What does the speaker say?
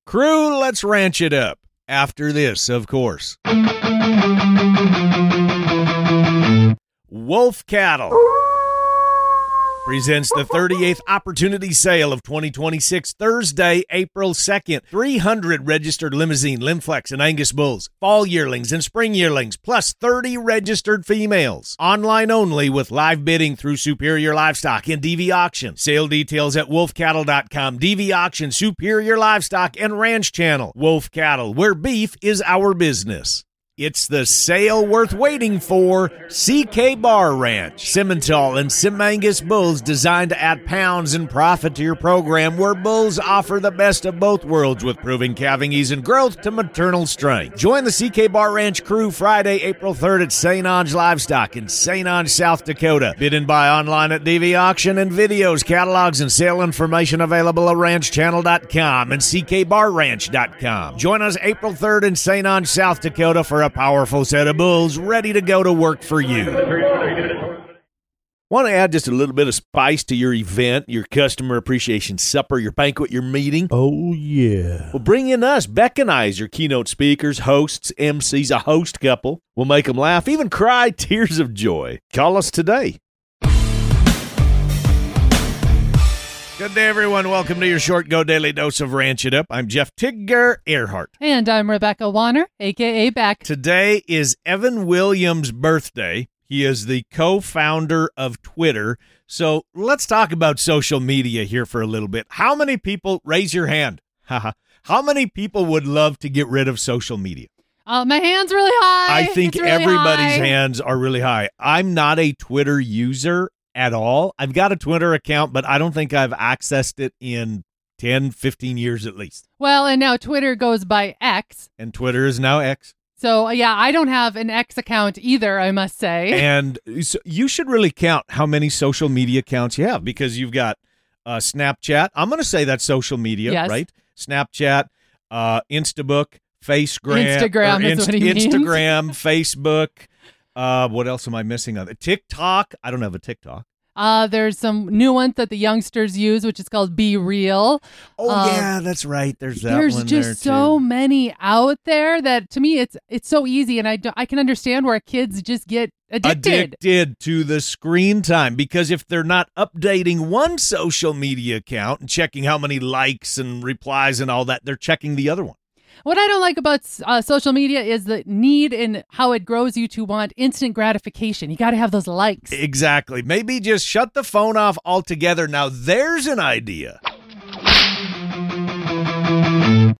Crew, let's ranch it up. After this, of course. Wolf Cattle presents the 38th opportunity sale of 2026, Thursday, April 2nd. 300 registered Limousine, Limflex, and Angus bulls, fall yearlings and spring yearlings, plus 30 registered females. Online only with live bidding through Superior Livestock and DV Auction. Sale details at wolfcattle.com. DV Auction, Superior Livestock, and Ranch Channel. Wolf Cattle, where beef is our business. It's the sale worth waiting for. CK Bar Ranch. Simmental and Sim Angus bulls designed to add pounds and profit to your program, where bulls offer the best of both worlds with proving calving ease and growth to maternal strength. Join the CK Bar Ranch crew Friday, April 3rd at St. Ange Livestock in St. Ange, South Dakota. Bid and buy online at DV Auction, and videos, catalogs, and sale information available at ranchchannel.com and ckbarranch.com. Join us April 3rd in St. Ange, South Dakota for a powerful set of bulls ready to go to work for you. Want to add just a little bit of spice to your event, your customer appreciation supper, your banquet, your meeting? Oh, yeah. Well, bring in us, Beck and I, as your keynote speakers, hosts, MCs, a host couple. We'll make them laugh, even cry tears of joy. Call us today. Good day, everyone. Welcome to your short Go Daily Dose of Ranch It Up. I'm Jeff Tigger Earhart. And I'm Rebecca Warner, a.k.a. Beck. Today is Evan Williams' birthday. He is the co-founder of Twitter. So let's talk about social media here for a little bit. How many people, raise your hand, how many people would love to get rid of social media? My hand's really high. I think really everybody's high. hands are really high. I'm not a Twitter user at all. I've got a Twitter account, but I don't think I've accessed it in 10, 15 years at least. Well, and now Twitter goes by X. And Twitter is now X. So, yeah, I don't have an X account either, I must say. And so you should really count how many social media accounts you have, because you've got Snapchat. I'm going to say that's social media, yes. Right? Snapchat, Instabook, Instagram is what he means. Instagram, Facebook. What else am I missing on it? TikTok. I don't have a TikTok. There's some new ones that the youngsters use, which is called Be Real. Oh, yeah, that's right. There's that there's one just there, so too. many out there that, to me, it's so easy, and I can understand where kids just get addicted to the screen time, because if they're not updating one social media account and checking how many likes and replies and all that, they're checking the other one. What I don't like about social media is the need and how it grows you to want instant gratification. You got to have those likes. Exactly. Maybe just shut the phone off altogether. Now, there's an idea.